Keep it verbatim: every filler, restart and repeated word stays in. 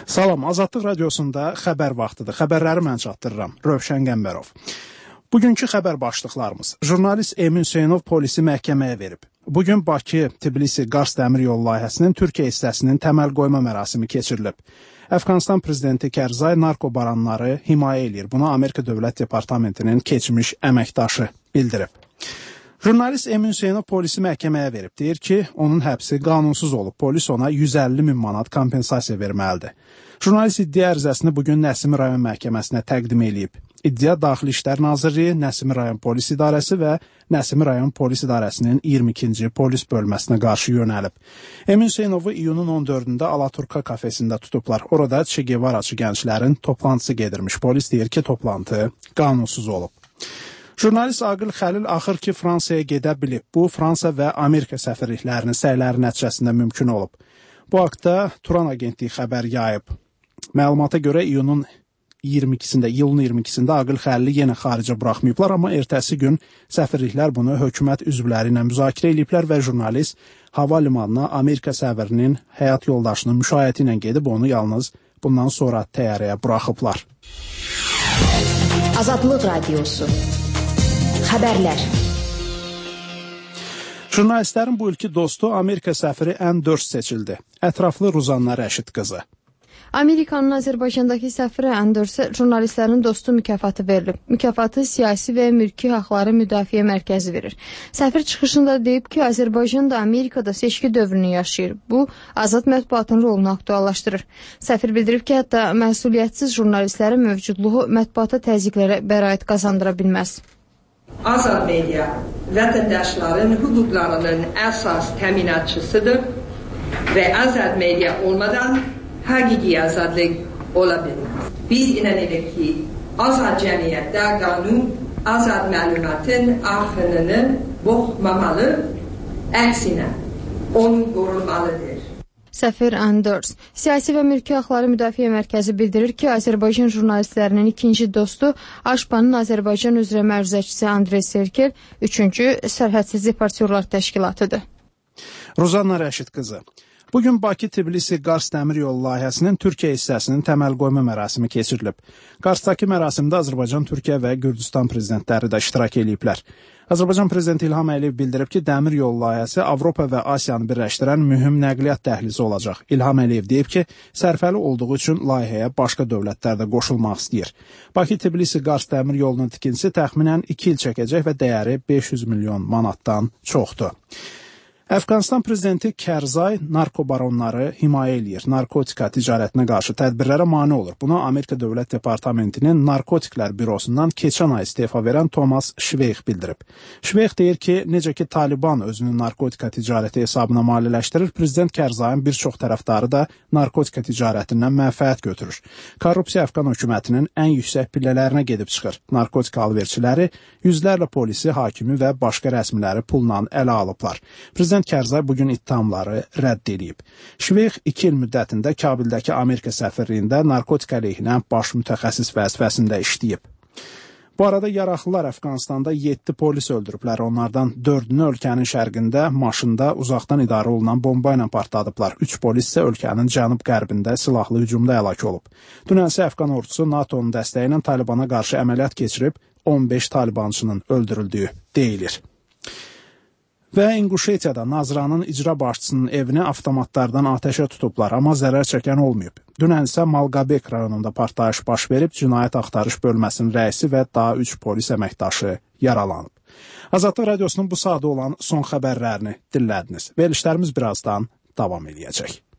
Salam, Azadlıq radiosunda xəbər vaxtıdır. Xəbərləri mən çatdırıram. Rövşən Qəmbərov. Bugünkü xəbər başlıqlarımız. Jurnalist Emin Hüseynov polisi məhkəməyə verib. Bugün Bakı, Tbilisi, Qars dəmir yolu layihəsinin Türkiyə hissəsinin təməl qoyma mərasimi keçirilib. Əfqanistan prezidenti Kərzay narko baranları himayə eləyir. Bunu Amerika Dövlət Departamentinin keçmiş əməkdaşı bildirib. Jurnalist Emin Hüseynov polisi məhkəməyə verib. Deyir ki, onun həbsi qanunsuz olub. Polis ona yüz əlli min manat kompensasiya verməlidir. Jurnalist iddia ərizəsini bugün Nəsimi rayon məhkəməsinə təqdim eləyib. İddia Daxili İşlər Nazirliyi, Nəsimi rayon polis idarəsi və Nəsimi rayon polis idarəsinin iyirmi ikinci polis bölməsinə qarşı yönəlib. Emin Hüseynovu iyunun on dördündə Alaturka kafesində tutublar. Orada Che Guevaraçı gənclərin toplantısı gedirmiş. Polis deyir ki, toplantı qanunsuz olub. Jurnalist Aqil Xəlil axır ki, Fransaya gedə bilib. Bu, Fransa və Amerika səfirliklərinin səyləri nəticəsində mümkün olub. Bu haqda Turan agentliyi xəbər yayıb. Məlumata görə iyunun iyirmi ikisində, iyulun iyirmi ikisində Aqil Xəlili yenə xaricə buraxmayıblar, amma ertəsi gün səfirliklər bunu hökumət üzvləri ilə müzakirə ediblər və jurnalist hava limanına Amerika səfirinin həyat yoldaşının müşayiəti ilə gedib, onu yalnız bundan sonra təyyarəyə buraxıblar. Azadlıq radiosu. Xəbərlər. Jurnalistlərin bu ilki dostu Amerika səfiri Ən Dörs seçildi. Ətraflı Ruzanna Rəşid qızı. Amerikanın Azərbaycandakı səfiri Ən Dörsə jurnalistlərin dostu mükafatı verilib. Mükafatı siyasi və mülki haqları müdafiə mərkəzi verir. Səfir çıxışında deyib ki, Azərbaycan da Amerikada seçki dövrünü yaşayır. Bu, azad mətbuatın rolunu aktuallaşdırır. Səfir bildirib ki, hətta məsuliyyətsiz jurnalistlərin mövcudluğu mətbuata təzyiqlərə bəraət qazandıra bilməz. Azad media vətəndaşların hüquqlarının əsas təminatçısıdır və azad media olmadan həqiqi azadlıq ola bilməz. Biz inanırıq ki, azad cəmiyyətdə qanun azad məlumatın axınını boğmamalı, əksinə onu qorunmalıdır. Səfir Ən Dörs, Siyasi və Mülki Haqları Müdafiə Mərkəzi bildirir ki, Azərbaycan jurnalistlərinin ikinci dostu Aşpanın Azərbaycan üzrə məruzəçisi Andrey Serkel, üçüncü Sərhədsiz Deportyorlar Təşkilatıdır. Ruzanna Rəşid qızı. Bugün Bakı, Tbilisi, Qars dəmir yolu layihəsinin Türkiyə hissəsinin təməl qoyma mərasimi keçirilib. Qarsdakı mərasimdə Azərbaycan, Türkiyə və Gürcüstan prezidentləri də iştirak ediblər. Azərbaycan prezidenti İlham Əliyev bildirib ki, dəmir yolu layihəsi Avropa və Asiyanı birləşdirən mühüm nəqliyyat dəhlizi olacaq. İlham Əliyev deyib ki, sərfəli olduğu üçün layihəyə başqa dövlətlər də qoşulmaq istəyir. Bakı, Tbilisi, Qars dəmir yolunun tikintisi təxminən iki il çəkəcək və dəyəri beş yüz milyon manatdan çoxdur. Əfqanistan prezidenti Kərzay narkobaronları himayə eləyir. Narkotika ticarətinə qarşı tədbirlərə mane olur. Buna Amerika Dövlət Departamentinin Narkotiklər Bürosundan keçən ay istefa verən Thomas Şveyx bildirib. Şveyx deyir ki, necə ki Taliban özünü narkotika ticarəti hesabına maliyyələşdirir, prezident Kərzayın bir çox tərəfdarı da narkotika ticarətindən mənfəət götürür. Korrupsiya Əfqan hökumətinin ən yüksək pillələrinə gedib çıxır. Narkotika alverçiləri yüzlərlə polisi, hakimi və başqa rəsmiləri pulla ələ alıblar. Prezident Kərzay bugün ittihamları rədd edib. Şveyx iki il müddətində Kabildəki Amerika səfirliyində narkotika əleyhinə baş mütəxəssis vəzifəsində işləyib. Bu arada yaraqlılar Əfqanistanda yeddi polis öldürüblər. Onlardan dördünü ölkənin şərqində maşında uzaqdan idarə olunan bomba ilə partladıblar. Üç polis isə ölkənin cənub-qərbində silahlı hücumda həlak olub. Dünənsə Əfqan ordusu NATO'nun dəstəyi ilə Talibana qarşı əməliyyat keçirib on beş talibançının öldürüldüyü deyilir. Və İnquşetiyada Nazranın icra başçısının evini avtomatlardan atəşə tutublar, amma zərər çəkən olmayıb. Dünən isə Malqabek rayonunda partlayış baş verib, cinayət axtarış bölməsinin rəisi və daha üç polis əməkdaşı yaralanıb. Azadlıq radiosunun bu saatda olan son xəbərlərini dinlədiniz. Verilişlərimiz birazdan davam edəcək.